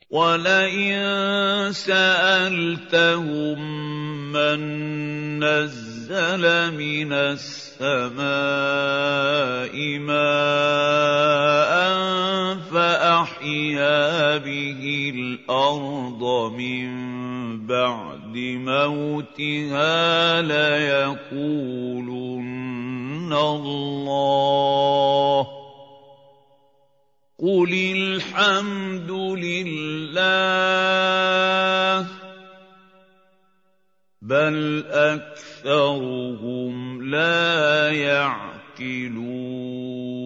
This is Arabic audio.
وَلَئِن سَأَلْتَهُم مَّن نَّزَّلَ مِنَ السَّمَاءِ مَاءً فَأَحْيَا بِهِ الْأَرْضَ مِن بَعْدِ مَوْتِهَا لَيَقُولُنَّ اللَّهُ ۚ قُلِ الْحَمْدُ لِلَّهِ ۚ بَلْ أَكْثَرُهُمْ لَا يَعْقِلُونَ